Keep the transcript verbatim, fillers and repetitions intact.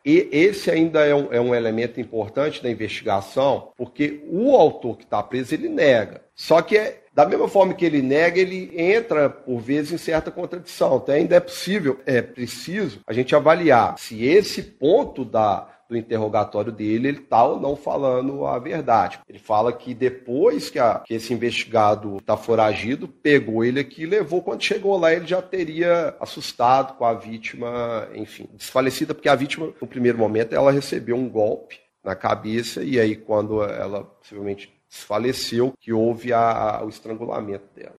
E esse ainda é um, é um elemento importante da investigação, porque o autor que está preso, ele nega. Só que, é, da mesma forma que ele nega, ele entra, por vezes, em certa contradição. Então, ainda é possível, é preciso a gente avaliar se esse ponto da... do interrogatório dele, ele está ou não falando a verdade. Ele fala que depois que, a, que esse investigado está foragido, pegou ele aqui e levou. Quando chegou lá, ele já teria assustado com a vítima, enfim, desfalecida, porque a vítima, no primeiro momento, ela recebeu um golpe na cabeça e aí, quando ela possivelmente desfaleceu, que houve a, a, o estrangulamento dela.